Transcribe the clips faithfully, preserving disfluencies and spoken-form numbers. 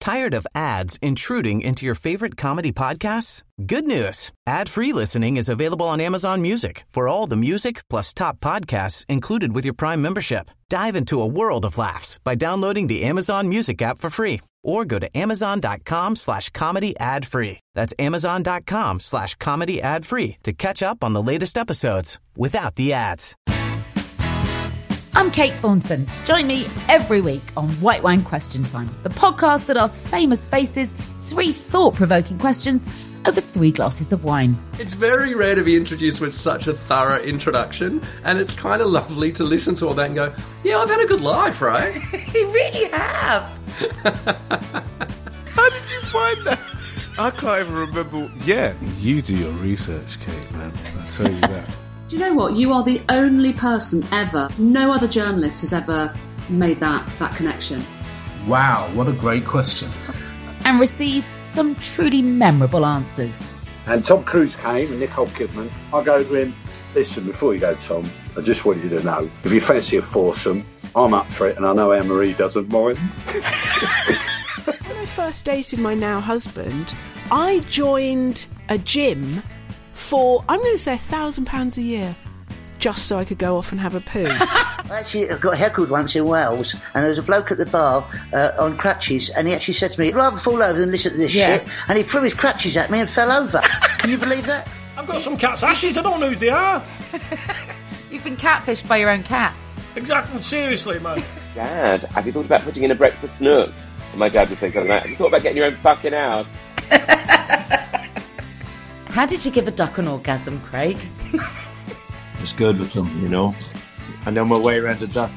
Tired of ads intruding into your favorite comedy podcasts? Good news. Ad-free listening is available on Amazon Music for all the music plus top podcasts included with your Prime membership. Dive into a world of laughs by downloading the Amazon Music app for free or go to amazon.com slash comedy ad free. That's amazon.com slash comedy ad free to catch up on the latest episodes without the ads. I'm Kate Thornton. Join me every week on White Wine Question Time, the podcast that asks famous faces three thought-provoking questions over three glasses of wine. It's very rare to be introduced with such a thorough introduction, and it's kind of lovely to listen to all that and go, yeah, I've had a good life, right? You really have. How did you find that? I can't even remember. Yeah, you do your research, Kate, man. I'll tell you that. Do you know what? You are the only person ever, no other journalist has ever made that, that connection. Wow, what a great question. And receives some truly memorable answers. And Tom Cruise came and Nicole Kidman. I go to him, listen, before you go, Tom, I just want you to know, if you fancy a foursome, I'm up for it, and I know Anne-Marie doesn't mind. When I first dated my now husband, I joined a gym for, I'm going to say, a thousand pounds a year, just so I could go off and have a poo. I actually got heckled once in Wales, and there was a bloke at the bar uh, on crutches, and he actually said to me, I'd rather fall over than listen to this Yeah. shit, and he threw his crutches at me and fell over. Can you believe that? I've got some cat's ashes, I don't know who they are. You've been catfished by your own cat. Exactly, seriously, man. Dad, have you thought about putting in a breakfast nook? And my dad would say something like, have you thought about getting your own fucking house? How did you give a duck an orgasm, Craig? It's good with them, you know. I know my way around a duck.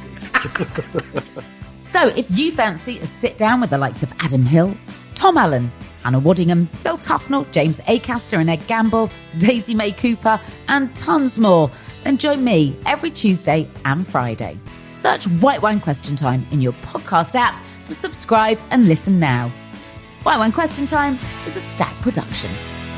So if you fancy a sit down with the likes of Adam Hills, Tom Allen, Hannah Waddingham, Phil Tufnell, James Acaster and Ed Gamble, Daisy May Cooper, and tons more, then join me every Tuesday and Friday. Search White Wine Question Time in your podcast app to subscribe and listen now. White Wine Question Time is a Stack production.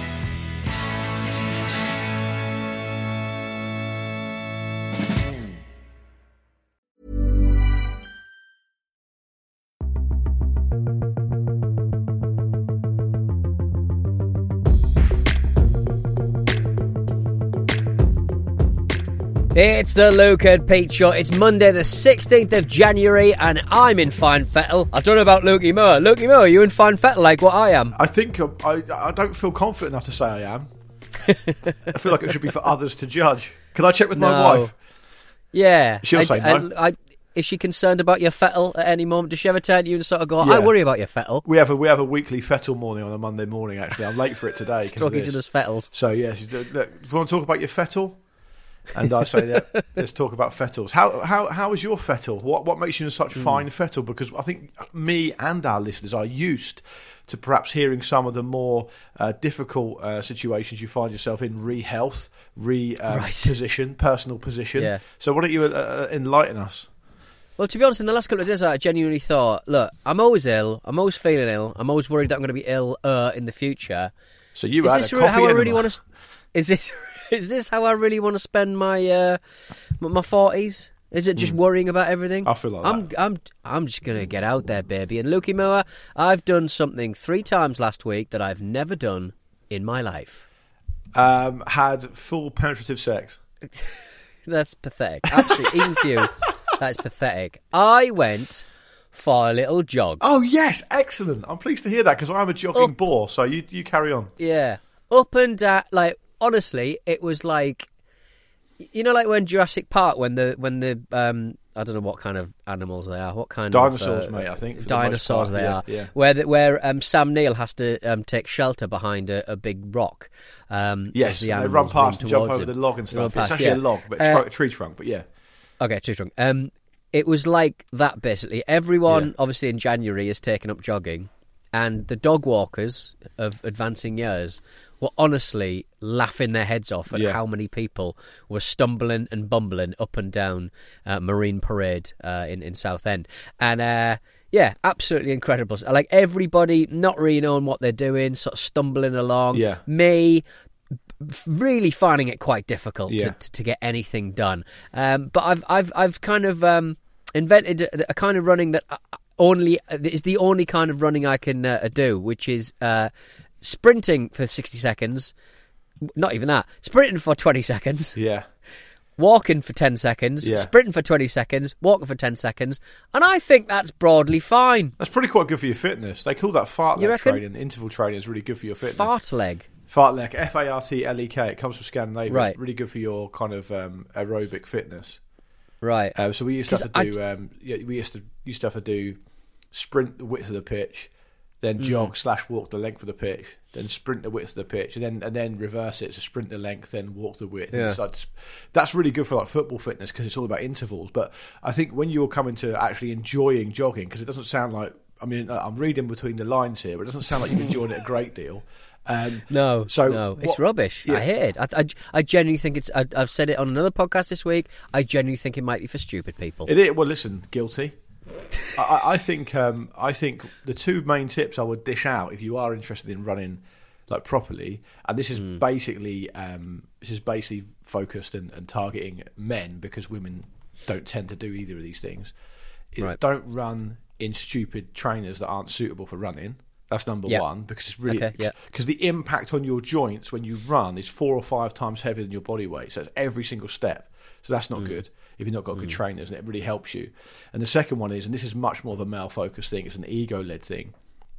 It's the Luke and Pete Show. It's Monday the sixteenth of January and I'm in Fine Fettle. I don't know about Lukey Moore. Lukey Moore, are you in Fine Fettle like what I am? I think um, I, I don't feel confident enough to say I am. I feel like it should be for others to judge. Can I check with my No. wife? Yeah. She'll I, say I, no. I, is she concerned about your fettle at any moment? Does she ever turn to you and sort of go, Yeah. I worry about your fettle? We have a we have a weekly fettle morning on a Monday morning. Actually, I'm late for it today. 'cause of Talking this. to those fettles. So yeah, she's, look, do you want to talk about your fettle? And I say, yeah, let's talk about fettles. How how how is your fettle? What what makes you in such Mm. fine fettle? Because I think me and our listeners are used to perhaps hearing some of the more uh, difficult uh, situations you find yourself in, re-health, re-position, uh, personal position. Yeah. So why don't you uh, enlighten us? Well, to be honest, in the last couple of days, I genuinely thought, look, I'm always ill. I'm always feeling ill. I'm always worried that I'm going to be ill uh, in the future. So you is had this a really coffee how I enema. really want to? Is this is this how I really want to spend my uh, my forties? Is it just mm. worrying about everything? I feel like I'm that. I'm I'm just gonna get out there, baby. And Lukey Moore, I've done something three times last week that I've never done in my life. Um, had full penetrative sex. That's pathetic. Actually, even for you, that's pathetic. I went for a little jog. Oh yes, excellent. I'm pleased to hear that because I'm a jogging Up. bore. So you you carry on. Yeah, up and down. Like honestly, it was like, you know, like when Jurassic Park, when the when the um, I don't know what kind of animals they are. What kind dinosaurs, of uh, mate? I think for dinosaurs the most part. they yeah, are. Yeah. Where the, where um, Sam Neill has to um, take shelter behind a, a big rock. Um, Yes, as the they animals run past run and jump towards over him. the log and They run stuff. It's past, actually yeah. a log, but it's Uh, a tree trunk. But yeah. Okay, tree trunk. Um, it was like that basically. Everyone, Yeah. obviously, in January is taking up jogging, and the dog walkers of advancing years were honestly laughing their heads off at Yeah. how many people were stumbling and bumbling up and down uh, Marine Parade uh, in in Southend, and uh, yeah, absolutely incredible. Like everybody not really knowing what they're doing, sort of stumbling along. Yeah. Me. Really finding it quite difficult Yeah. to, to get anything done, um, but I've I've I've kind of um, invented a, a kind of running that I, only it's the only kind of running I can uh, do, which is uh, sprinting for sixty seconds. Not even that. Sprinting for twenty seconds. Yeah. Walking for ten seconds. Yeah. Sprinting for twenty seconds. Walking for ten seconds. And I think that's broadly fine. That's pretty quite good for your fitness. They call that fartlek You reckon? training. Interval training is really good for your fitness. Fartlek. Fartlek, F A R T L E K. It comes from Scandinavia. Right. It's really good for your kind of um, aerobic fitness. Right. Um, so we used to have to 'Cause do. Um, yeah, we used to used to have to do sprint the width of the pitch, then jog Mm. slash walk the length of the pitch, then sprint the width of the pitch, and then and then reverse it. So sprint the length, then walk the width. Yeah. And so it's- that's really good for like football fitness because it's all about intervals. But I think when you're coming to actually enjoying jogging, because it doesn't sound like. I mean, I'm reading between the lines here, but it doesn't sound like you're enjoying it a great deal. Um, No, so no, it's what- rubbish. yeah. I hate it. I, I, I genuinely think it's. I, I've said it on another podcast this week. I genuinely think it might be for stupid people. It is. Well, listen, guilty. I, I think. Um, I think the two main tips I would dish out if you are interested in running like properly, and this is Hmm. basically um, this is basically focused and, and targeting men because women don't tend to do either of these things. Is Right. Don't run in stupid trainers that aren't suitable for running. That's number Yeah. one because it's really Okay, yeah. because the impact on your joints when you run is four or five times heavier than your body weight. So it's every single step. So that's not good if you've not got good trainers, and it really helps you. And the second one is, and this is much more of a male-focused thing, it's an ego-led thing,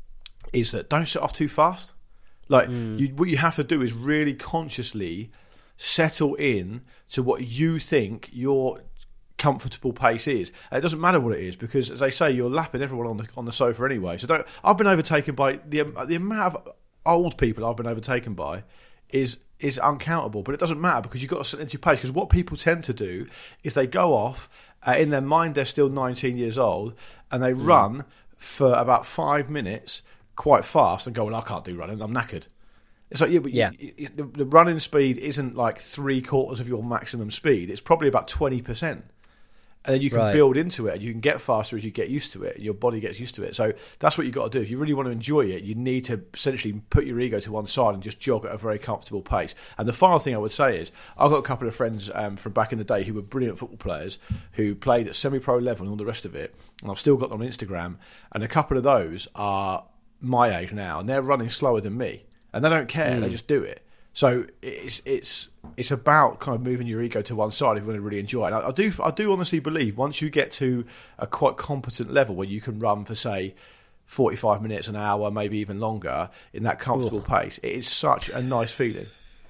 is that don't set off too fast. Like you, what you have to do is really consciously settle in to what you think your comfortable pace is. And it doesn't matter what it is because, as they say, you're lapping everyone on the on the sofa anyway. So don't. I've been overtaken by the the amount of old people I've been overtaken by is is uncountable. But it doesn't matter because you've got to set into your pace. Because what people tend to do is they go off uh, in their mind they're still nineteen years old and they run for about five minutes quite fast and go, well, I can't do running. I'm knackered. It's like, yeah, but Yeah. You, you, the, the running speed isn't like three quarters of your maximum speed. It's probably about twenty percent. And then you can Right. build into it and you can get faster as you get used to it. Your body gets used to it. So that's what you've got to do. If you really want to enjoy it, you need to essentially put your ego to one side and just jog at a very comfortable pace. And the final thing I would say is I've got a couple of friends um, from back in the day who were brilliant football players who played at semi-pro level and all the rest of it. And I've still got them on Instagram. And a couple of those are my age now and they're running slower than me. And they don't care. Mm. They just do it. So it's it's it's about kind of moving your ego to one side if you want to really enjoy it. And I, I do I do honestly believe once you get to a quite competent level where you can run for say forty-five minutes, an hour, maybe even longer in that comfortable Oof. pace, it is such a nice feeling.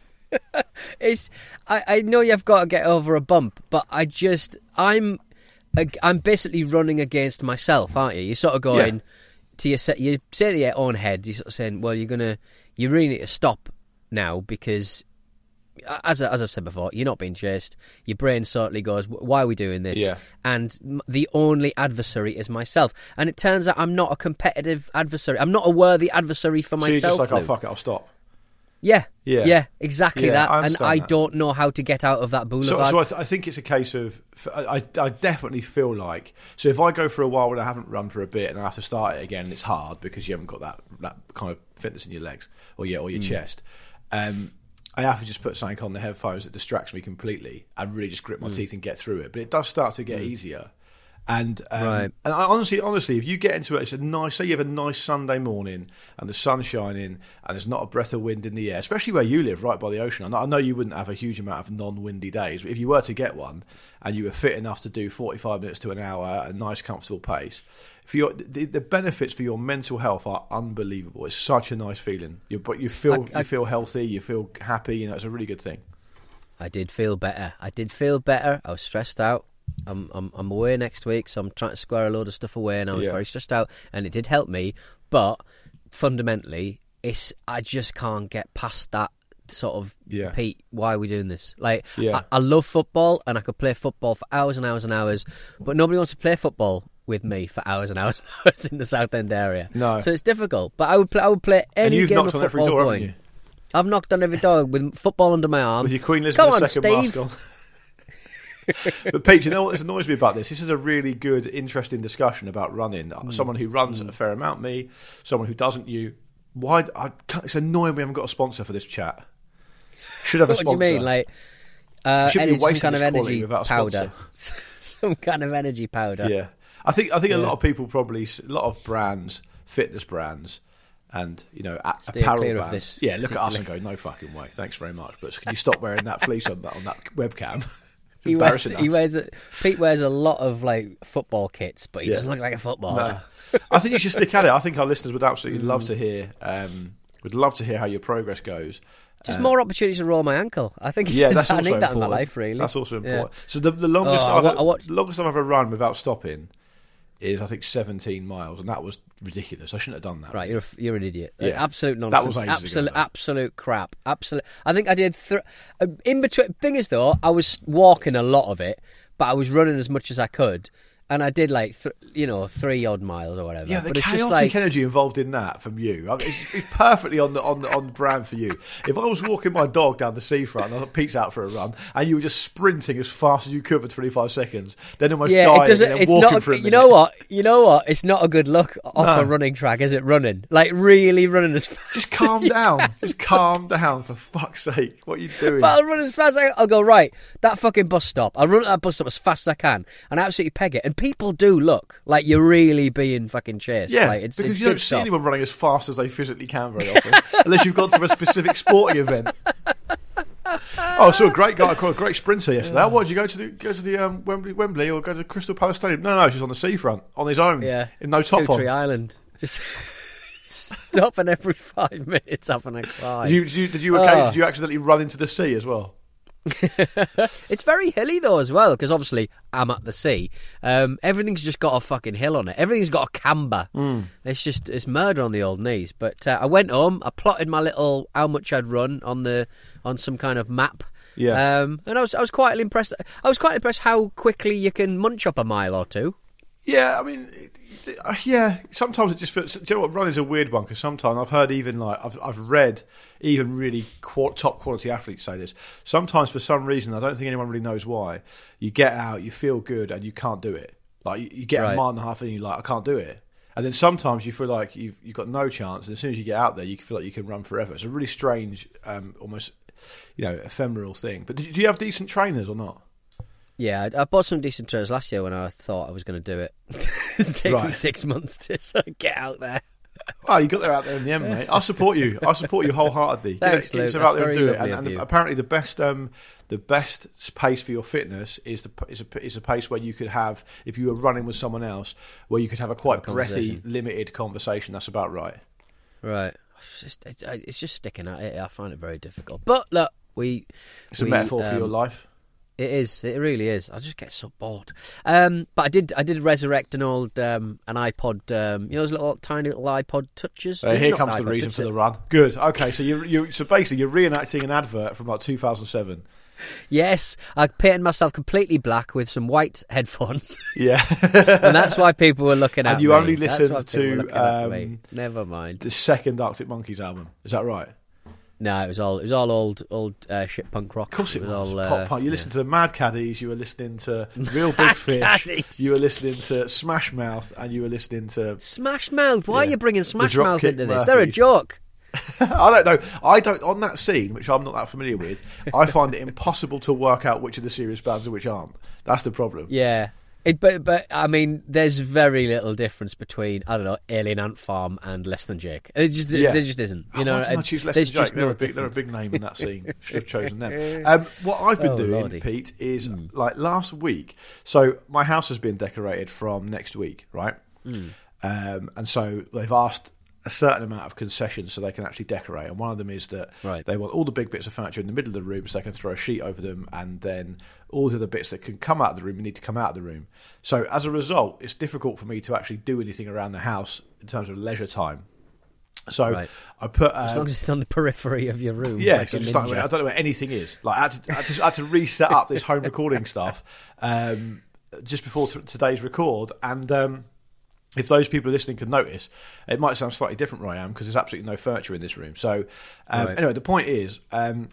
It's. I, I know you've got to get over a bump, but I just. I'm. I'm basically running against myself, aren't you? You're sort of going Yeah. to your. You say to your own head. You're sort of saying, "Well, you're gonna. You really need to stop now because." As, as I've said before, you're not being chased. Your brain certainly goes, why are we doing this? Yeah. And m- the only adversary is myself. And it turns out I'm not a competitive adversary. I'm not a worthy adversary for So you're myself. just like, oh Lou. fuck it, I'll stop. Yeah. Yeah. Yeah, exactly Yeah, that. I and understand I that. don't know how to get out of that So, boulevard. so I, th- I think it's a case of I, I definitely feel like so if I go for a while when I haven't run for a bit and I have to start it again, it's hard because you haven't got that, that kind of fitness in your legs or your or your Mm. chest. Um, I have to just put something on the headphones that distracts me completely and really just grip my Mm. teeth and get through it. But it does start to get Mm. easier. And um, Right. and I, honestly, honestly, if you get into it, it's a nice. Say you have a nice Sunday morning and the sun's shining and there's not a breath of wind in the air, especially where you live, right by the ocean. I know, I know you wouldn't have a huge amount of non-windy days, but if you were to get one and you were fit enough to do forty-five minutes to an hour at a nice, comfortable pace, for your the, the benefits for your mental health are unbelievable. It's such a nice feeling. You but you feel I- I- you feel healthy, you feel happy. You know, it's a really good thing. I did feel better. I did feel better. I was stressed out. I'm I'm I'm away next week, so I'm trying to square a load of stuff away, and I was Yeah. very stressed out, and it did help me. But fundamentally, it's I just can't get past that sort of Yeah. Pete. Why are we doing this? Like, Yeah. I, I love football, and I could play football for hours and hours and hours, but nobody wants to play football with me for hours and hours and hours in the South End area. No. So it's difficult. But I would play. I would play any And you've game knocked of on every football door, going. haven't you? I've knocked on every door with football under my arm. With your Queen Come Elizabeth on, second Steve. mask on. But Pete, you know what annoys me about this? This is a really good, interesting discussion about running. Mm. Someone who runs a fair amount, me. Someone who doesn't, you. Why? I can't, it's annoying we haven't got a sponsor for this chat. Should have a What sponsor. do you mean, like uh, We shouldn't be energy, some wasting kind of this quality energy without a powder, sponsor. some kind of energy powder? Yeah. I think I think Yeah. a lot of people probably a lot of brands, fitness brands, and you know a- Steer apparel clear of brands. this Yeah, look at us and particular- go, no fucking way. Thanks very much, but can you stop wearing that fleece on that on that webcam? He wears, Embarrassing he us. wears a, Pete wears a lot of like football kits, but he Yeah. doesn't look like a footballer. No. I think you should stick at it. I think our listeners would absolutely Mm. love to hear. Um, would love to hear how your progress goes. Just Uh, more opportunities to roll my ankle. I think it's Yeah, just, that's I also need that in my important. life, really. That's also Yeah. important. So the, the longest Oh, I I've, wa- I watched- the longest I've ever run without stopping is I think seventeen miles, and that was ridiculous. I shouldn't have done that. Right, you're a, you're an idiot. Yeah. Absolute That nonsense. was ages absolute, ago, though. absolute crap. Absolute. I think I did. Th- uh, in between. Thing is, though, I was walking a lot of it, but I was running as much as I could, and I did like th- you know three odd miles or whatever. Yeah, the but it's chaotic just like energy involved in that from you, I mean, it's, it's perfectly on the on the, on brand for you. If I was walking my dog down the seafront and Pete's out for a run, and you were just sprinting as fast as you could for twenty-five seconds, then almost yeah, dying it doesn't. and then It's walking not. for a You minute. know what? You know what? It's not a good look off No. a running track, is it? Running like really running as fast. Just calm down. Just calm down, for fuck's sake. What are you doing? But I'll run as fast as I I'll go, right, that fucking bus stop. I'll run at that bus stop as fast as I can and absolutely peg it. And people do look like you're really being fucking chased. Yeah, like, it's, because it's you good don't see stuff. anyone running as fast as they physically can very often, unless you've gone to a specific sporting event. Oh, I saw a great guy, a great sprinter yesterday. Yeah. What, did you go to the, go to the um, Wembley, Wembley or go to Crystal Palace Stadium? No, no, she's on the seafront, on his own, Yeah, in no top Two Tree on. Island. Just stopping every five minutes having a cry. Did you, did you, did you, Oh. okay, did you accidentally run into the sea as well? It's very hilly though as well, because obviously I'm at the sea. Um, everything's just got a fucking hill on it. Everything's got a camber. Mm. It's just it's murder on the old knees. But uh, I went home. I plotted my little how much I'd run on the on some kind of map. Yeah. Um, and I was I was quite impressed. I was quite impressed how quickly you can munch up a mile or two. Yeah, I mean, it- it- uh, yeah. Sometimes it just feels. Do you know what? Running's a weird one because sometimes I've heard even like I've I've read even really qu- top quality athletes say this. Sometimes for some reason I don't think anyone really knows why. You get out, you feel good, and you can't do it. Like you, you get Right. a mile and a half, and you're like, I can't do it. And then sometimes you feel like you've you've got no chance. And as soon as you get out there, you feel like you can run forever. It's a really strange, um, almost you know, ephemeral thing. But do you have decent trainers or not? Yeah, I, I bought some decent trainers last year when I thought I was going to do it. It took me Right. six months to sort of get out there. Oh, you got there out there in the end, mate. I support you. I support you wholeheartedly. Thanks, get, get Luke. yourself That's out there and very do it. lovely And, of and you. apparently, the best, um, the best pace for your fitness is the is a is a pace where you could have, if you were running with someone else, where you could have a quite Have a breathy, conversation. limited conversation. That's about right. Right. It's just, it's, it's just sticking at it. I find it very difficult. But look, we. It's a we, metaphor for um, your life. It is. It really is. I just get so bored. Um, but I did. I did resurrect an old um, an iPod. Um, you know those little tiny little iPod touches. Uh, here Not comes an the iPod reason touch, for it- the run. Good. Okay, so you you so basically you're reenacting an advert from like two thousand seven. Yes, I painted myself completely black with some white headphones. Yeah, and that's why people were looking at And you me. only That's listened why people were to looking at me. um, Never mind. the second Arctic Monkeys album. Is that right? No, it was all it was all old old uh, shit punk rock. Of course it was. all Pop uh, punk. You yeah. listened to the Mad Caddies. You were listening to Real Big Fish. Caddies. You were listening to Smash Mouth, and you were listening to. Smash Mouth. Why Yeah. are you bringing The Smash Mouth Dropkick into this? They're a Murphys. joke. I don't know. I don't on that scene, which I'm not that familiar with. I find it impossible to work out which are the serious bands and which aren't. That's the problem. Yeah. It, but but I mean, there's very little difference between I don't know Alien Ant Farm and Less Than Jake. It just Yeah. there just isn't. You Oh, know, why didn't I it- choose Less there's Than Jake? just They're, no a big, they're a difference. big name in that scene. Should have chosen them. Um, what I've been Oh, doing, Lordy. Pete, is like last week. So my house has been decorated from next week, right? Mm. Um, and so they've asked a certain amount of concessions so they can actually decorate. And one of them is that Right. they want all the big bits of furniture in the middle of the room so they can throw a sheet over them, and then all the other bits that can come out of the room need to come out of the room. So as a result, it's difficult for me to actually do anything around the house in terms of leisure time. So Right. I put As um, long as it's on the periphery of your room. yeah, like 'cause I, a just don't know, ninja. I don't know where anything is. Like I had to, I had to, I had to reset up this home recording stuff um, just before t- today's record, and um, if those people listening can notice, it might sound slightly different where I am because there's absolutely no furniture in this room. So um, Right. anyway, the point is, um,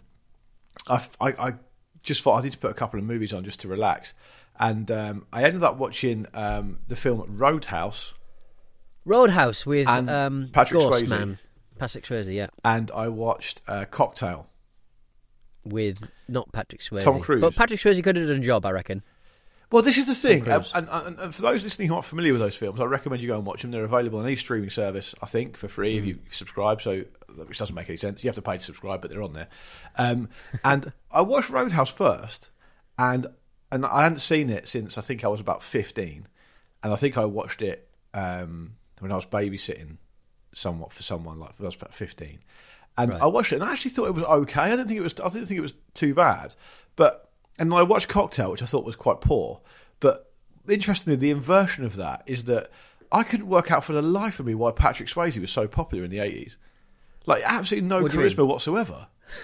I, I, I just thought I need to put a couple of movies on just to relax, and um, I ended up watching um, the film Roadhouse. Roadhouse with And um, Patrick Ghost Swayze. Man. Patrick Swayze, yeah. And I watched uh, Cocktail. With not Patrick Swayze. Tom Cruise. But Patrick Swayze could have done a job, I reckon. Well, this is the thing, Tom and, and, and, and for those listening who aren't familiar with those films, I recommend you go and watch them. They're available on any streaming service, I think, for free mm. if you subscribe. So, which doesn't make any sense. You have to pay to subscribe, but they're on there. Um, and I watched Roadhouse first, and and I hadn't seen it since I think I was about fifteen, and I think I watched it um, when I was babysitting somewhat for someone like when I was about fifteen, and right. I watched it and I actually thought it was okay. I didn't think it was. I didn't think it was too bad, but. And I watched Cocktail, which I thought was quite poor. But interestingly, the inversion of that is that I couldn't work out for the life of me why Patrick Swayze was so popular in the eighties. Like, absolutely no charisma whatsoever.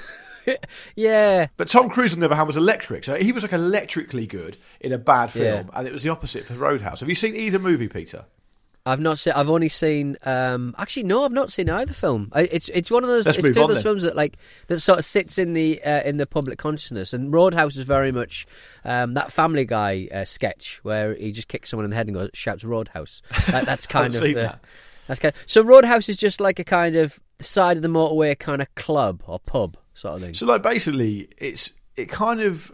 Yeah. But Tom Cruise, on the other hand, was electric. So he was like electrically good in a bad film. Yeah. And it was the opposite for Roadhouse. Have you seen either movie, Peter? I've not seen. I've only seen. Um, actually, no, I've not seen either film. I, it's it's one of those. Let's it's move two on, of those then. films that like that sort of sits in the uh, in the public consciousness. And Roadhouse is very much um, that Family Guy uh, sketch where he just kicks someone in the head and goes shouts Roadhouse. That, that's kind of the, that. that's kind. Of, so Roadhouse is just like a kind of side of the motorway kind of club or pub sort of thing. So like basically, it's it kind of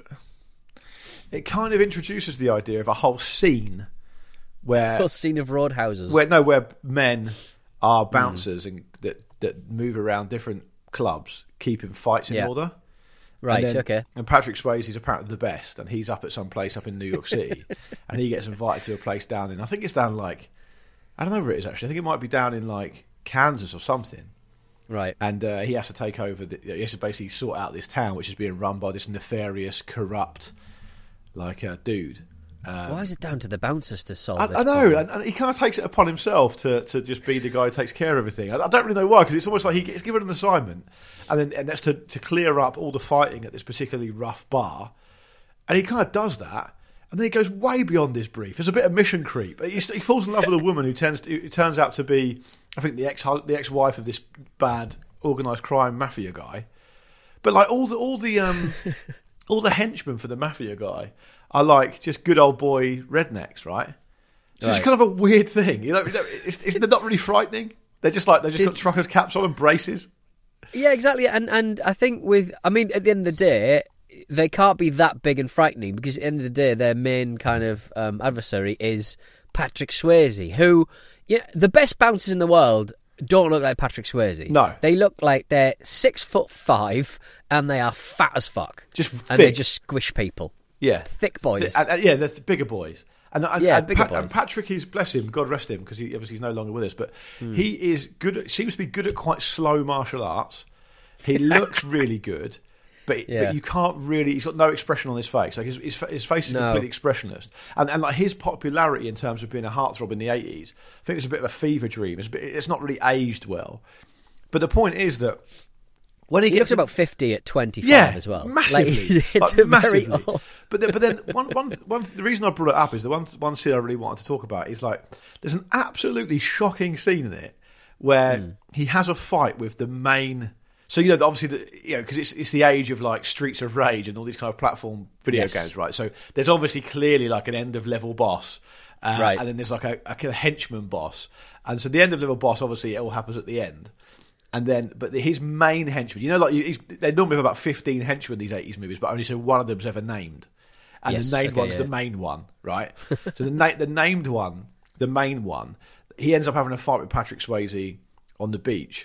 it kind of introduces the idea of a whole scene. Where whole scene of roadhouses, where no, where men are bouncers mm. and that that move around different clubs, keeping fights in yeah. order. Right. And then, okay. And Patrick Swayze is apparently the best, and he's up at some place up in New York City, and he gets invited to a place down in. I think it's down like I don't know where it is actually. I think it might be down in like Kansas or something. Right. And uh, he has to take over. The, he has to basically sort out this town, which is being run by this nefarious, corrupt, like uh, dude. Um, Why is it down to the bouncers to solve I, this? I know, problem? and, and he kind of takes it upon himself to, to just be the guy who takes care of everything. I, I don't really know why, because it's almost like he gets given an assignment, and then and that's to, to clear up all the fighting at this particularly rough bar, and he kind of does that, and then he goes way beyond his brief. There's a bit of mission creep. He, he falls in love with a woman who tends to, who turns out to be, I think, the ex the ex wife of this bad organised crime mafia guy, but like all the all the um, all the henchmen for the mafia guy are like just good old boy rednecks, right? So right. it's kind of a weird thing. You know, it's, it's, they're not really frightening. They're just like they've just got trucker caps on and braces. Yeah, exactly. And and I think with, I mean, at the end of the day, they can't be that big and frightening because at the end of the day, their main kind of um, adversary is Patrick Swayze, who, yeah, the best bouncers in the world don't look like Patrick Swayze. No. They look like they're six foot five and they are fat as fuck. Just thick. And they just squish people. Yeah. Thick boys. Th- and, and, yeah, they're th- bigger boys. And, and, yeah, and, bigger Pat, boys. and Patrick is, bless him, God rest him, because he obviously he's no longer with us, but Hmm. he is good at, seems to be good at quite slow martial arts. He looks really good, but, Yeah. but you can't really, he's got no expression on his face. Like his, his, his face is No. completely expressionless. And, and like his popularity in terms of being a heartthrob in the eighties, I think it's a bit of a fever dream. It's, a bit, it's not really aged well. But the point is that when he, He gets looks about fifty at twenty-five yeah, as well. massively. Like, it's Like, a massively. very old... But then, but then one, one, one, the reason I brought it up is the one, one scene I really wanted to talk about is like there's an absolutely shocking scene in it where Mm. he has a fight with the main. So you know, obviously, the, you know, because it's it's the age of like Streets of Rage and all these kind of platform video Yes. games, right? So there's obviously clearly like an end of level boss, uh, Right. and then there's like a, a kind of henchman boss, and so the end of level boss obviously it all happens at the end. And then, but his main henchman, you know, like he's, they normally have about fifteen henchmen in these eighties movies, but only so one of them's ever named, and Yes, the named okay, one's yeah. the main one, right? So the na- the named one, the main one, he ends up having a fight with Patrick Swayze on the beach,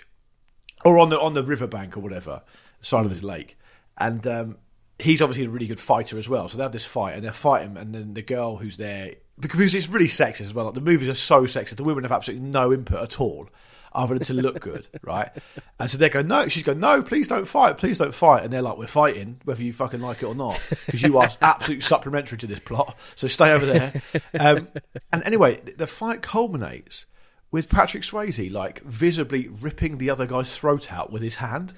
or on the on the riverbank or whatever, side of his lake, and um, he's obviously a really good fighter as well. So they have this fight, and they're fighting, and then the girl who's there, because it's really sexist as well. Like the movies are so sexist, the women have absolutely no input at all. Other than to look good, right? And so they go, no. She's going, no, please don't fight, please don't fight. And they're like, we're fighting, whether you fucking like it or not, because you are absolutely supplementary to this plot. So stay over there. Um, and anyway, the fight culminates with Patrick Swayze like visibly ripping the other guy's throat out with his hand.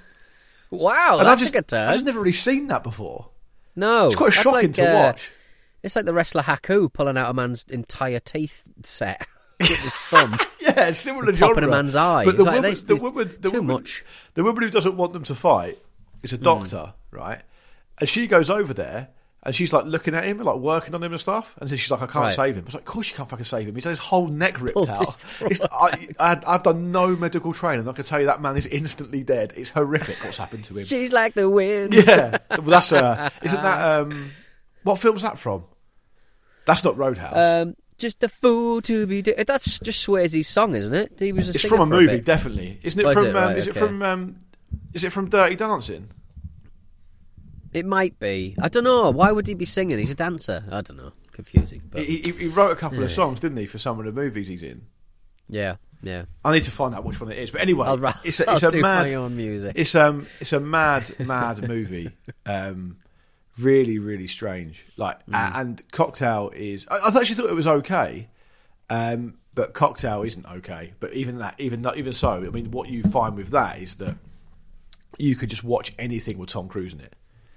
Wow, and that I've just, took a turn. I've just never really seen that before. No, it's quite that's shocking like, to uh, watch. It's like the wrestler Haku pulling out a man's entire teeth set with his thumb. Yeah, it's similar and genre. Popping a man's eye. But the It's like, woman, this- the this- woman, the too woman, much. the woman who doesn't want them to fight is a doctor, right? And she goes over there and she's like looking at him, like working on him and stuff. And so she's like, I can't Right. save him. I was like, of course you can't fucking save him. He's had his whole neck ripped Pulled out. his throat It's, I, I, I've done no medical training. I can tell you that man is instantly dead. It's horrific what's happened to him. She's like the wind. Yeah, well, that's uh, isn't that um, what film's that from? That's not Roadhouse. Um, just a fool to be. Di- That's just Swayze's song, isn't it? He was a It's singer from a for movie, bit. definitely. Isn't it Oh, from? is it? Um, Right, is it okay. from? Um, is it from Dirty Dancing? It might be. I don't know. Why would he be singing? He's a dancer. I don't know. Confusing. But He, he, he wrote a couple of Yeah. songs, didn't he, for some of the movies he's in? yeah, yeah. I need to find out which one it is. But anyway, I'll, ra- it's a, I'll it's a do mad. my own music. It's um, it's a mad, mad movie. Um, really, really strange. Like, Mm. a- and Cocktail is. I, I actually thought it was okay, um, but Cocktail isn't okay. But even that, even not, even so, I mean, what you find with that is that you could just watch anything with Tom Cruise in it.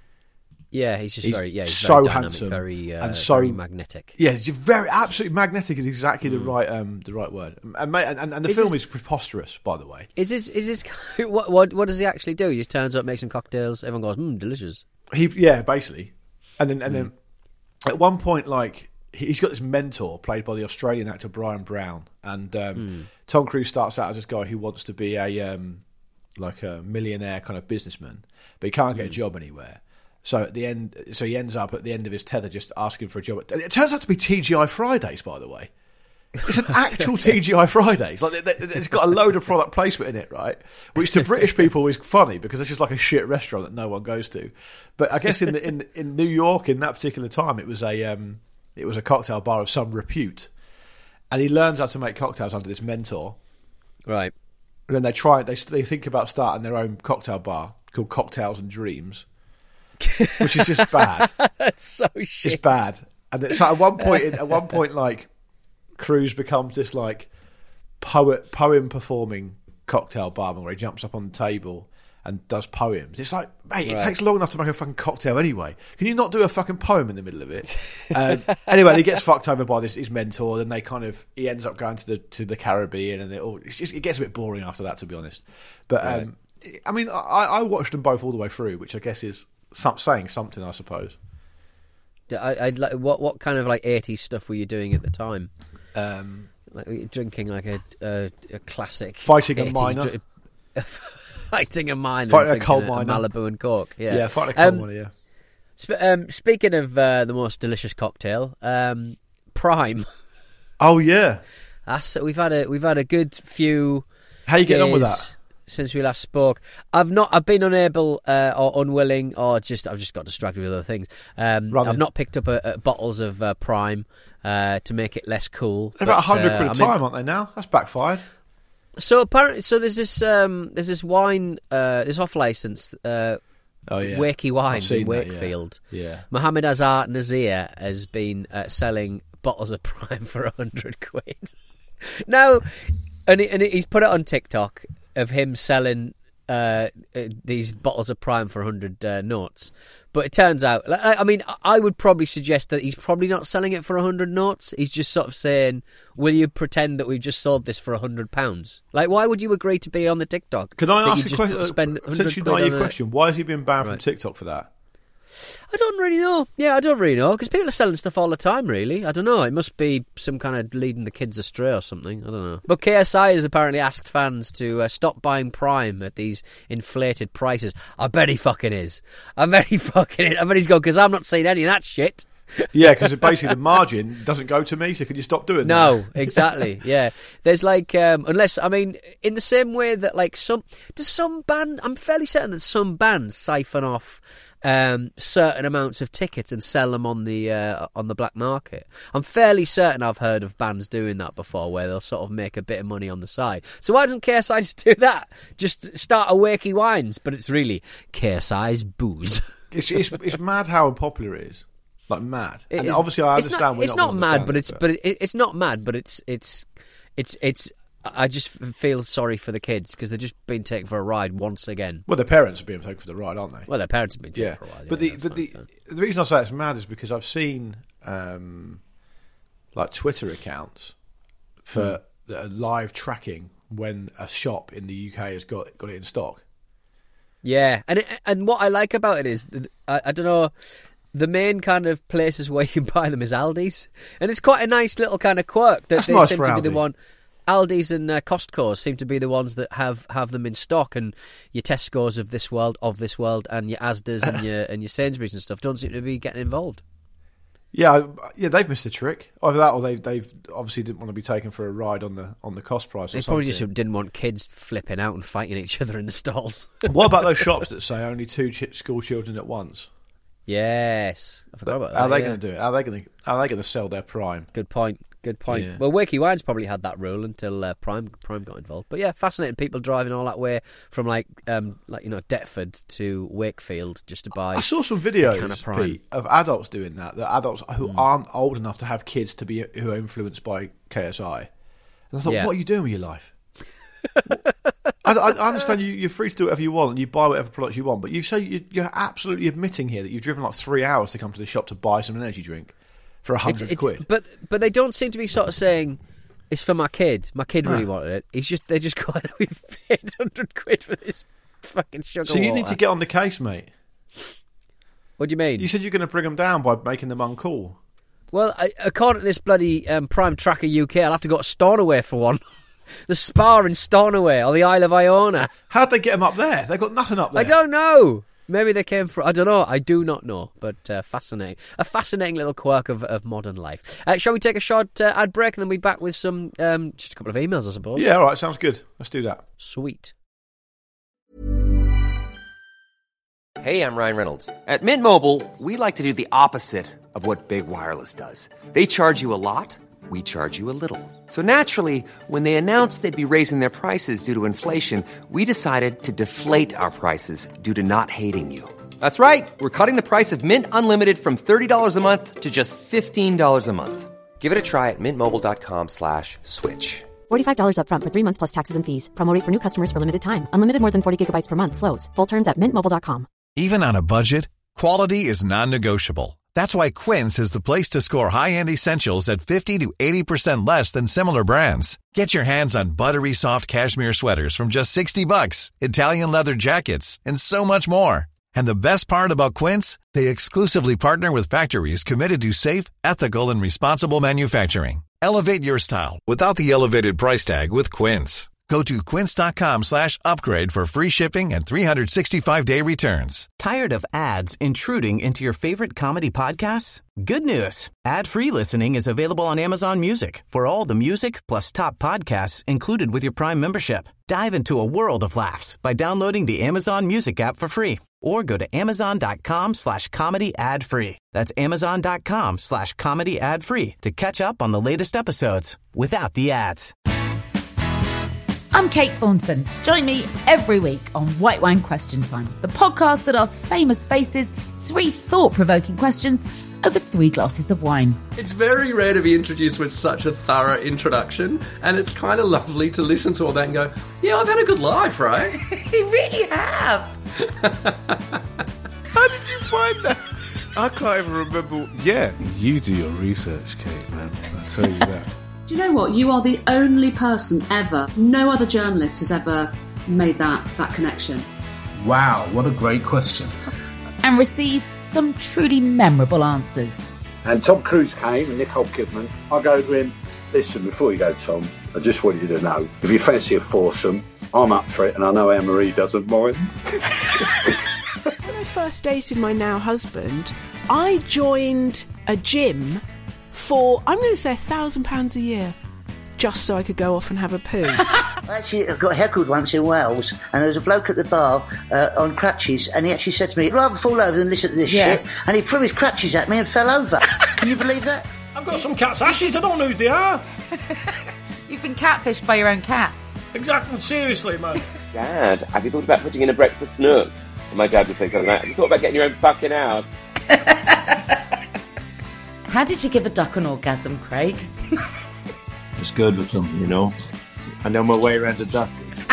Yeah, he's just He's very yeah, he's so very dynamic, handsome very uh, and so very magnetic. Yeah, he's very absolutely magnetic is exactly the Mm. right um, the right word. And, mate, and, and the Is film this- is preposterous, by the way. Is this is this what what what does he actually do? He just turns up, makes some cocktails. Everyone goes, "Hmm, delicious." He yeah, basically, and then and Mm. then at one point, like he- he's got this mentor played by the Australian actor Brian Brown, and um, Mm. Tom Cruise starts out as this guy who wants to be a um, like a millionaire kind of businessman, but he can't get a job anywhere. So at the end, so he ends up at the end of his tether just asking for a job. It turns out to be T G I Fridays, by the way. It's an actual T G I Fridays. Like it- it- it's got a load of product placement in it, right? Which to British people is funny because it's just like a shit restaurant that no one goes to. But I guess in the, in in New York in that particular time, it was a um, it was a cocktail bar of some repute, and he learns how to make cocktails under this mentor. Right. And then they try. They they think about starting their own cocktail bar called Cocktails and Dreams. Which is just bad. That's so shit. It's bad, and it's like at one point, at one point, like Cruise becomes this like poet, poem performing cocktail barman where he jumps up on the table and does poems. It's like, mate, it Right. takes long enough to make a fucking cocktail anyway. Can you not do a fucking poem in the middle of it? um, anyway, he gets fucked over by this his mentor. Then they kind of he ends up going to the to the Caribbean, and it all it's just, it gets a bit boring after that, to be honest. But um, I mean, I, I watched them both all the way through, which I guess is some, saying something, I suppose. I, I'd like what what kind of like eighties stuff were you doing at the time? Um, like were you drinking like a a, a classic Fighting a eighties miner. dri- fighting a miner, Fighting and a coal drinking miner. Malibu and Coke. Yeah, Yeah, fighting a coal Um, miner, yeah. Sp- um, speaking of uh, the most delicious cocktail, um, Prime. Oh yeah, That's, we've had a we've had a good few. How you getting on with days that? Since we last spoke? I've not. I've been unable uh, or unwilling, or just I've just got distracted with other things. Um, Running. I've not picked up a, a bottles of uh, Prime uh, to make it less cool. They're about but, a hundred uh, quid a I'm in- time, aren't they? Now that's backfired. So apparently, so there's this um, there's this wine, uh, this off license, uh, Oh, yeah. Wakey I've Wines in seen that, yeah. Wakefield. Yeah. Mohammed Azhar Nazir has been uh, selling bottles of Prime for a hundred quid. Now, and, he, and he's put it on TikTok of him selling uh, uh, these bottles of Prime for a hundred uh, notes. But it turns out, like, I I mean, I would probably suggest that he's probably not selling it for a hundred notes. He's just sort of saying, "Will you pretend that we've just sold this for a hundred pounds?" Like, why would you agree to be on the TikTok? Can I that ask you a just question? Spend a hundred potentially quid naive on a- question. Why has he been banned Right. from TikTok for that? I don't really know. Yeah, I don't really know because people are selling stuff all the time. Really, I don't know. It must be some kind of leading the kids astray or something. I don't know. But K S I has apparently asked fans to uh, stop buying Prime at these inflated prices. I bet he fucking is. I bet he fucking is. I bet he's going because I'm not seeing any of that shit. Yeah, because basically the margin doesn't go to me. So can you stop doing that? No, exactly. Yeah, there's like um, unless I mean in the same way that like some does some band. I'm fairly certain that some bands siphon off um, certain amounts of tickets and sell them on the uh, on the black market. I'm fairly certain I've heard of bands doing that before, where they'll sort of make a bit of money on the side. So why doesn't K S I just do that? Just start a Wakey Wines, but it's really K S I's booze. It's it's, it's mad how unpopular it is. Like mad. It And is- obviously, I it's understand. Not, we're it's not, not, gonna mad, understand but it, it's but it, it's not mad, but it's it's it's it's. I just feel sorry for the kids because they're just being taken for a ride once again. Well, their parents are being taken for the ride, aren't they? Well, their parents have been taken Yeah, for a while. but yeah, the that's but the fine. the reason I say it's mad is because I've seen um, like Twitter accounts for Mm. that are live tracking when a shop in the U K has got got it in stock. Yeah, and it, and what I like about it is th- I, I don't know. The main kind of places where you can buy them is Aldi's, and it's quite a nice little kind of quirk that That's they nice seem for to be the Aldi. one. Aldi's and uh, Costco's seem to be the ones that have, have them in stock, and your Tesco's of this world, of this world, and your Asda's and your and your Sainsbury's and stuff don't seem to be getting involved. Yeah, I- yeah, they've missed a trick. Either that, or they've they've obviously didn't want to be taken for a ride on the on the cost price. Or They something. probably just didn't want kids flipping out and fighting each other in the stalls. What about those shops that say only two ch- school children at once? Yes, I forgot about that. How are they yeah. going to do it? How are they going to how are they going to sell their Prime? Good point. Good point. Yeah. Well, Wakey Wines probably had that rule until uh, Prime Prime got involved. But yeah, fascinating people driving all that way from like um like you know Deptford to Wakefield just to buy. I saw some a can videos, of Prime. Pete, of adults doing that. That adults who Mm. aren't old enough to have kids to be who are influenced by K S I. And I thought, Yeah. what are you doing with your life? I, I I understand you, you're free to do whatever you want and you buy whatever products you want, but you say you, you're absolutely admitting here that you've driven like three hours to come to the shop to buy some energy drink for a It's- hundred it's- quid. But but they don't seem to be sort of saying it's for my kid. My kid really No. wanted it. He's just they're just going, we've paid hundred quid for this fucking sugar. So you need water." to get on the case, mate. What do you mean? You said you're going to bring them down by making them uncool. Well, I, according to this bloody um, Prime Tracker U K, I'll have to go to Stornoway for one. The Spa in Stornoway or the Isle of Iona. How'd they get them up there? They've got nothing up there. I don't know. Maybe they came from... I don't know. I do not know. But uh, fascinating. A fascinating little quirk of, of modern life. Uh, shall we take a short uh, ad break and then we'll be back with some... Um, just a couple of emails, I suppose. Yeah, all right, sounds good. Let's do that. Sweet. Hey, I'm Ryan Reynolds. At Mint Mobile, we like to do the opposite of what Big Wireless does. They charge you a lot, we charge you a little. So naturally, when they announced they'd be raising their prices due to inflation, we decided to deflate our prices due to not hating you. That's right. We're cutting the price of Mint Unlimited from thirty dollars a month to just fifteen dollars a month. Give it a try at mintmobile.com slash switch. forty-five dollars up front for three months plus taxes and fees. Promo rate for new customers for limited time. Unlimited more than forty gigabytes per month slows. Full terms at mint mobile dot com. Even on a budget, quality is non-negotiable. That's why Quince is the place to score high-end essentials at fifty to eighty percent less than similar brands. Get your hands on buttery soft cashmere sweaters from just sixty bucks, Italian leather jackets, and so much more. And the best part about Quince, they exclusively partner with factories committed to safe, ethical, and responsible manufacturing. Elevate your style without the elevated price tag with Quince. Go to quince.com slash upgrade for free shipping and three sixty-five day returns. Tired of ads intruding into your favorite comedy podcasts? Good news. Ad-free listening is available on Amazon Music for all the music plus top podcasts included with your Prime membership. Dive into a world of laughs by downloading the Amazon Music app for free or go to amazon.com slash comedy ad free. That's amazon.com slash comedy ad free to catch up on the latest episodes without the ads. I'm Kate Thornton. Join me every week on White Wine Question Time, the podcast that asks famous faces three thought-provoking questions over three glasses of wine. It's very rare to be introduced with such a thorough introduction, and it's kind of lovely to listen to all that and go, yeah, I've had a good life, right? You really have. How did you find that? I can't even remember. Yeah, you do your research, Kate, man. I tell you that. Do you know what? You are the only person ever, no other journalist has ever made that, that connection. Wow, what a great question. And receives some truly memorable answers. And Tom Cruise came and Nicole Kidman. I go to him, listen, before you go, Tom, I just want you to know, if you fancy a foursome, I'm up for it, and I know Anne-Marie doesn't mind. When I first dated my now husband, I joined a gym for, I'm going to say, a thousand pounds a year, just so I could go off and have a poo. I actually got heckled once in Wales, and there was a bloke at the bar uh, on crutches, and he actually said to me, "I'd rather fall over than listen to this Yeah. shit," and he threw his crutches at me and fell over. Can you believe that? I've got some cat's ashes, I don't know who they are. You've been catfished by your own cat. Exactly, seriously, man. Dad, have you thought about putting in a breakfast nook? And my dad would say something like, have you thought about getting your own fucking house? How did you give a duck an orgasm, Craig? It's good with them, you know. I know my way around a duck.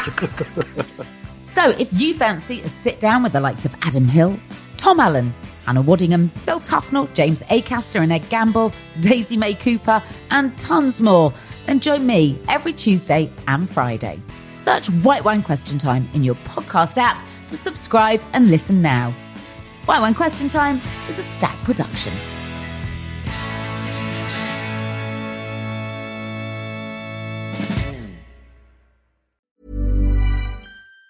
So if you fancy a sit down with the likes of Adam Hills, Tom Allen, Hannah Waddingham, Phil Tufnell, James Acaster and Ed Gamble, Daisy May Cooper, and tons more, then join me every Tuesday and Friday. Search White Wine Question Time in your podcast app to subscribe and listen now. White Wine Question Time is a Stack production.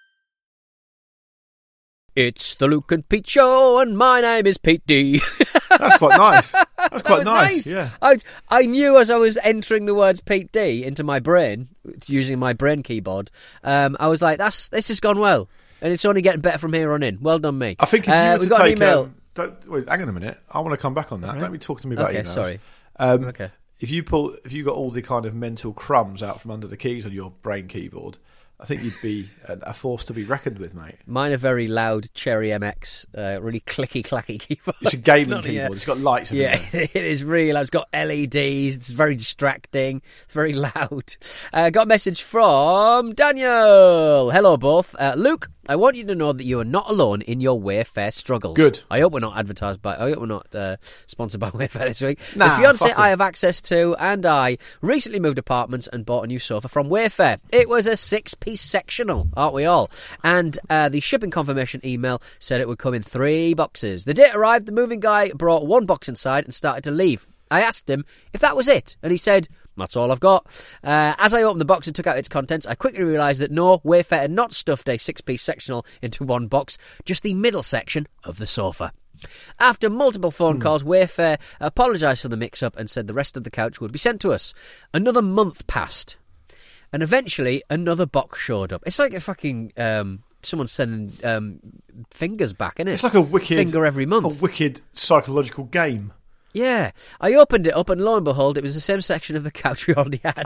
It's the Luke and Pete Show, and my name is Pete D. That's quite nice. That's quite was nice. nice. Yeah. I I knew as I was entering the words Pete D into my brain, using my brain keyboard, um, I was like, "That's this has gone well, and it's only getting better from here on in." Well done, me. I think if uh, you we were to got take, an email. Um, don't, wait, hang on a minute. I want to come back on that. Right. Don't be talking to me about Okay, emails. sorry. Um, Okay. If you pull, if you got all the kind of mental crumbs out from under the keys on your brain keyboard, I think you'd be a, a force to be reckoned with, mate. Mine are very loud Cherry M X, uh, really clicky clacky keyboard. It's a gaming Not, keyboard. yeah. It's got lights in Yeah, it. it is really loud. It's got L E Ds. It's very distracting. It's very loud. Uh, got a message from Daniel. Hello, both. Uh, Luke, I want you to know that you are not alone in your Wayfair struggles. Good. I hope we're not advertised by. I hope we're not uh, sponsored by Wayfair this week. Nah, the fiance fuck 'em. I have access to and I recently moved apartments and bought a new sofa from Wayfair. It was a six-piece sectional, aren't we all? And uh, the shipping confirmation email said it would come in three boxes. The day it arrived, the moving guy brought one box inside and started to leave. I asked him if that was it, and he said, "That's all I've got." Uh, as I opened the box and took out its contents, I quickly realised that no, Wayfair had not stuffed a six-piece sectional into one box, just the middle section of the sofa. After multiple phone Hmm. calls, Wayfair apologised for the mix-up and said the rest of the couch would be sent to us. Another month passed, and eventually another box showed up. It's like a fucking um, someone sending um, fingers back, isn't it? It's like a wicked finger every month. A wicked psychological game. Yeah, I opened it up and lo and behold, it was the same section of the couch we already had.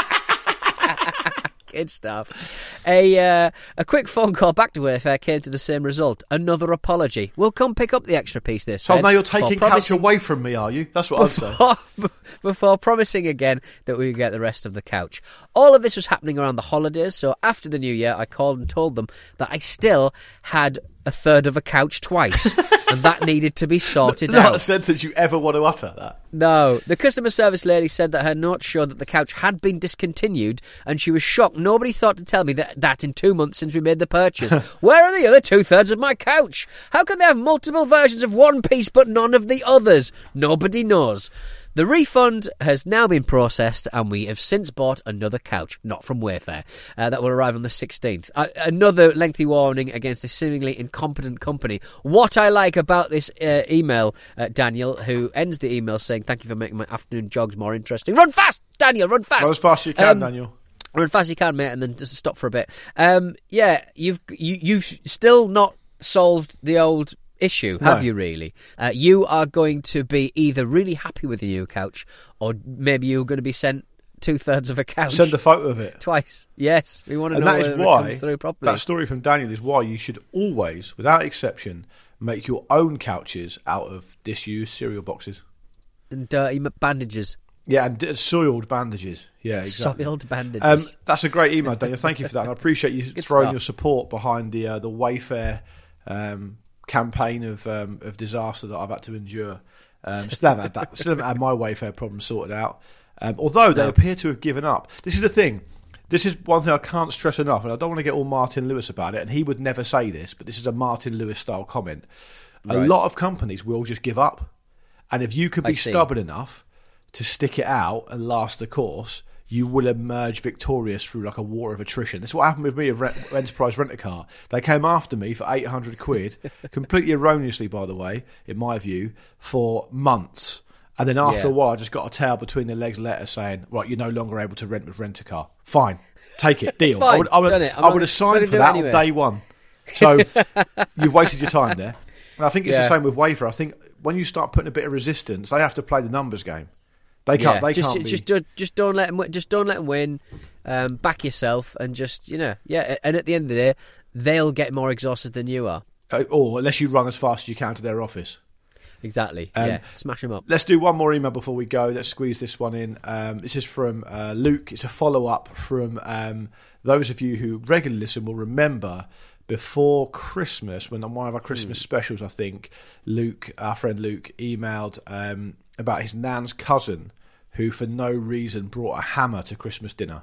Good stuff. A uh, a quick phone call back to Wayfair came to the same result. Another apology. We'll come pick up the extra piece this So time. now you're taking couch promising- away from me, are you? That's what I'd say. before, before promising again that we would get the rest of the couch. All of this was happening around the holidays, so after the new year, I called and told them that I still had a third of a couch twice, and that needed to be sorted Not out. a sentence you ever want to utter, that. No. The customer service lady said that her notes showed that the couch had been discontinued, and she was shocked. Nobody thought to tell me that, that in two months since we made the purchase. Where are the other two-thirds of my couch? How can they have multiple versions of one piece but none of the others? Nobody knows. The refund has now been processed, and we have since bought another couch, not from Wayfair, uh, that will arrive on the sixteenth. Uh, another lengthy warning against this seemingly incompetent company. What I like about this uh, email, uh, Daniel, who ends the email saying, "Thank you for making my afternoon jogs more interesting." Run fast, Daniel, run fast. Go as fast as you can, Um, Daniel. Run fast as you can, mate, and then just stop for a bit. Um, yeah, you've you, you've still not solved the old issue, have No. you really? Uh, you are going to be either really happy with the new couch, or maybe you're going to be sent two-thirds of a couch. Send a photo of it. Twice. Yes, we want to And know that whether is it why, comes through properly. that story from Daniel is why you should always, without exception, make your own couches out of disused cereal boxes. And dirty m- bandages. Yeah, and d- soiled bandages. Yeah, exactly. Soiled bandages. Um, that's a great email, Daniel. Thank you for that. And I appreciate you Good throwing stuff. your support behind the uh, the Wayfair um, campaign of um, of disaster that I've had to endure. Um, still haven't had that. Still haven't had my Wayfair problem sorted out. Um, although they No. appear to have given up. This is the thing. This is one thing I can't stress enough, and I don't want to get all Martin Lewis about it. And he would never say this, but this is a Martin Lewis style comment. A Right. lot of companies will just give up, and if you can I be see. stubborn enough to stick it out and last the course, you will emerge victorious through like a war of attrition. That's what happened with me of Rent- Enterprise Rent-A-Car. They came after me for eight hundred quid, completely erroneously, by the way, in my view, for months. And then after Yeah. a while, I just got a tail between the legs letter saying, right, you're no longer able to rent with Rent-A-Car. Fine. Take it. Deal. I Fine, would, I would, done it. I'm I not- would have not signed gonna for do it that anyway. on day one. So you've wasted your time there. And I think it's Yeah. the same with Wayfair. I think when you start putting a bit of resistance, they have to play the numbers game. They can't. Yeah, They just, can't be. just, do, just don't let them. Just don't let them win. Um, back yourself, and just you know, yeah. And at the end of the day, they'll get more exhausted than you are. Uh, or unless you run as fast as you can to their office. Exactly. Um, yeah, smash them up. Let's do one more email before we go. Let's squeeze this one in. Um, this is from uh, Luke. It's a follow-up from um, those of you who regularly listen will remember before Christmas, when on one of our Christmas Mm. specials, I think, Luke, our friend Luke, emailed um, about his nan's cousin who, for no reason, brought a hammer to Christmas dinner.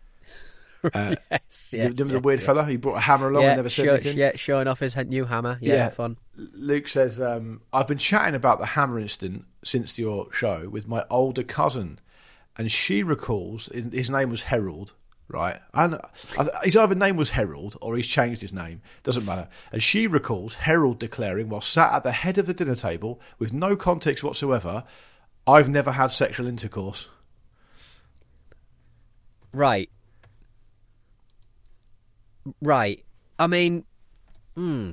Uh, yes, you yes, remember the yes, weird yes. fella? He brought a hammer along yeah, and never said show, anything. Yeah, showing off his new hammer. Yeah, Yeah. fun. Luke says, um, I've been chatting about the hammer incident since your show with my older cousin, and she recalls, his name was Harold, right? And his either name was Harold or he's changed his name. Doesn't matter. And she recalls Harold declaring, while sat at the head of the dinner table with no context whatsoever, "I've never had sexual intercourse." Right. Right. I mean, hmm.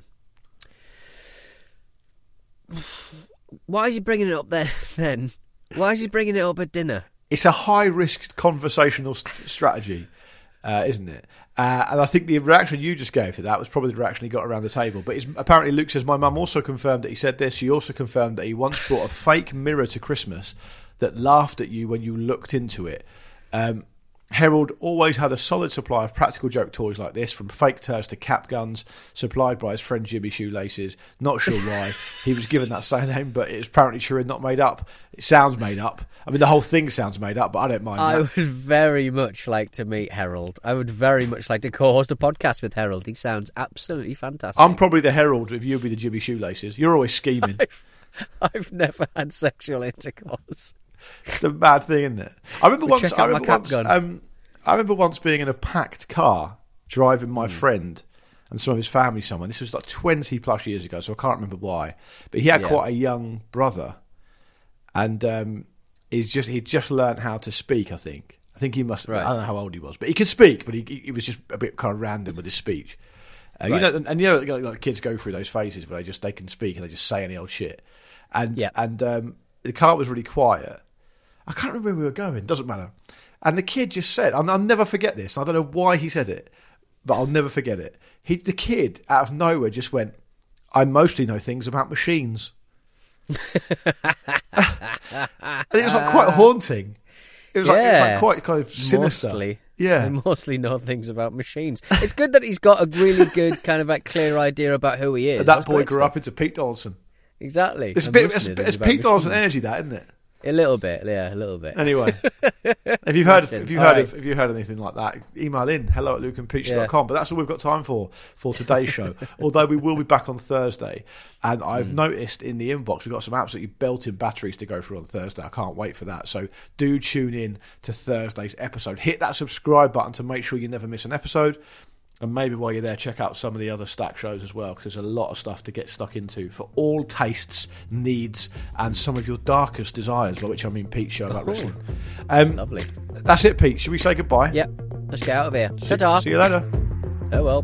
Why is he bringing it up there then? Why is he bringing it up at dinner? It's a high-risk conversational st- strategy, uh, isn't it? Uh, and I think the reaction you just gave to that was probably the reaction he got around the table. But it's, apparently Luke says, my mum also confirmed that he said this. She also confirmed that he once brought a fake mirror to Christmas that laughed at you when you looked into it. Um, Harold always had a solid supply of practical joke toys like this, from fake turds to cap guns, supplied by his friend Jimmy Shoelaces. Not sure why he was given that same name, but it's apparently true and not made up. It sounds made up. I mean, the whole thing sounds made up, but I don't mind I that. would very much like to meet Harold. I would very much like to co-host a podcast with Harold. He sounds absolutely fantastic. I'm probably the Harold if you'll be the Jimmy Shoelaces. You're always scheming. I've, I've never had sexual intercourse. It's a bad thing, isn't it? I remember We'll once. check I out my remember cap once. gun. Um, I remember once being in a packed car driving my Mm. friend and some of his family somewhere. This was like twenty plus years ago, so I can't remember why. But he had Yeah. quite a young brother, and um, he's just he'd just learned how to speak. I think. I think he must. Right. I don't know how old he was, but he could speak. But he he was just a bit kind of random with his speech. Uh, Right. You know, and, and you know, like, like kids go through those phases where they just they can speak and they just say any old shit. And Yeah. and um, the car was really quiet. I can't remember where we were going. Doesn't matter. And the kid just said, I'll, I'll never forget this. I don't know why he said it, but I'll never forget it. He, the kid, out of nowhere, just went, "I mostly know things about machines." And it was like quite haunting. It was, like, it was like quite kind of sinister. Mostly. Yeah. I mostly know things about machines. It's good that he's got a really good kind of like clear idea about who he is. And that That's boy great grew stuff. up into Pete Donaldson. Exactly. It's, a I bit, mostly it's, know it's things about Pete Donaldson machines. energy, that, isn't it? A little bit, yeah, a little bit. Anyway, if you've heard, Smashing. if you've All heard, right. of, if you heard anything like that, email in hello at luke and peach dot com. Yeah. But that's all we've got time for for today's show. Although we will be back on Thursday, and I've Mm. noticed in the inbox we've got some absolutely belting batteries to go through on Thursday. I can't wait for that. So do tune in to Thursday's episode. Hit that subscribe button to make sure you never miss an episode. And maybe while you're there, check out some of the other Stack shows as well, because there's a lot of stuff to get stuck into for all tastes, needs, and some of your darkest desires, by which I mean Pete's show about Oh. wrestling. Um, Lovely. That's it, Pete. Should we say goodbye? Yep. Let's get out of here. See, Ta-ta. see you later. Oh well.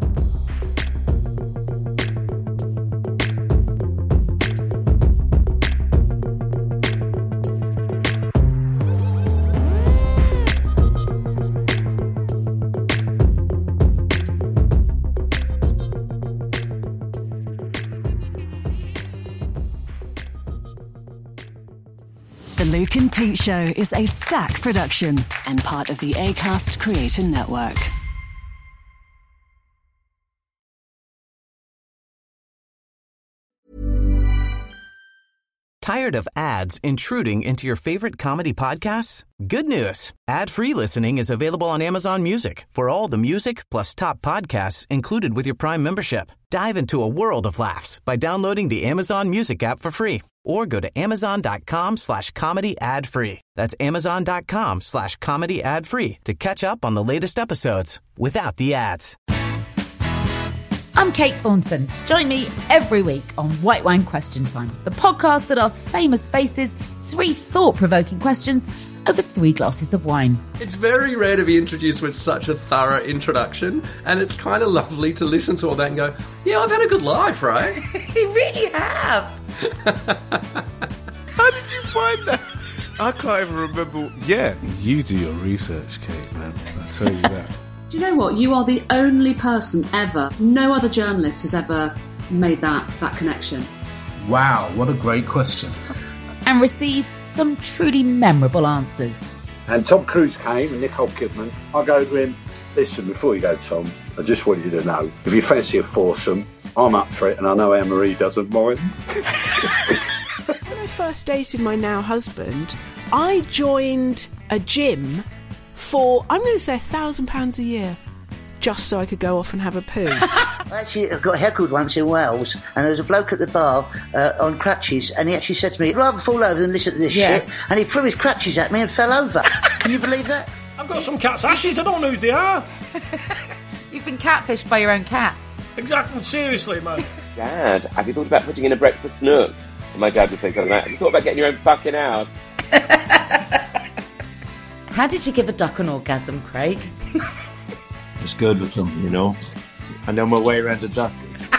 The Luke and Pete Show is a Stack production and part of the Acast Creator Network. Tired of ads intruding into your favorite comedy podcasts? Good news. Ad-free listening is available on Amazon Music for all the music plus top podcasts included with your Prime membership. Dive into a world of laughs by downloading the Amazon Music app for free or go to amazon.com slash comedy ad free. That's amazon.com slash comedy ad free to catch up on the latest episodes without the ads. I'm Kate Thornton. Join me every week on White Wine Question Time, the podcast that asks famous faces three thought-provoking questions over three glasses of wine. It's very rare to be introduced with such a thorough introduction, and it's kind of lovely to listen to all that and go, yeah, I've had a good life, right? You really have. How did you find that? I can't even remember. Yeah, you do your research, Kate, man. I tell you that. Do you know what? You are the only person ever, no other journalist has ever made that, that connection. Wow, what a great question. And receives some truly memorable answers. And Tom Cruise came and Nicole Kidman. I go to him, listen, before you go, Tom, I just want you to know, if you fancy a foursome, I'm up for it, and I know Anne-Marie doesn't mind. When I first dated my now husband, I joined a gym for, I'm going to say, a thousand pounds a year, just so I could go off and have a poo. I actually got heckled once in Wales, and there was a bloke at the bar uh, on crutches, and he actually said to me, "I'd rather fall over than listen to this Yeah. shit," and he threw his crutches at me and fell over. Can you believe that? I'm I've got some cat's ashes. I don't know who they are. You've been catfished by your own cat. Exactly. Seriously, man. Dad, have you thought about putting in a breakfast nook? And my dad would say something like that. Have you thought about getting your own fucking house? How did you give a duck an orgasm, Craig? It's good with them, you know. I know my way around a duck.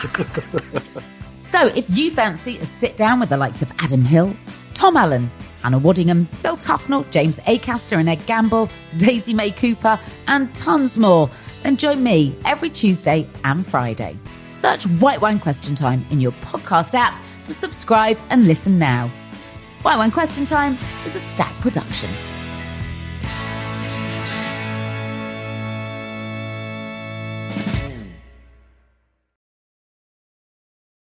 So if you fancy a sit down with the likes of Adam Hills, Tom Allen, Hannah Waddingham, Phil Tufnell, James Acaster and Ed Gamble, Daisy May Cooper, and tons more, then join me every Tuesday and Friday. Search White Wine Question Time in your podcast app to subscribe and listen now. White Wine Question Time is a Stack production.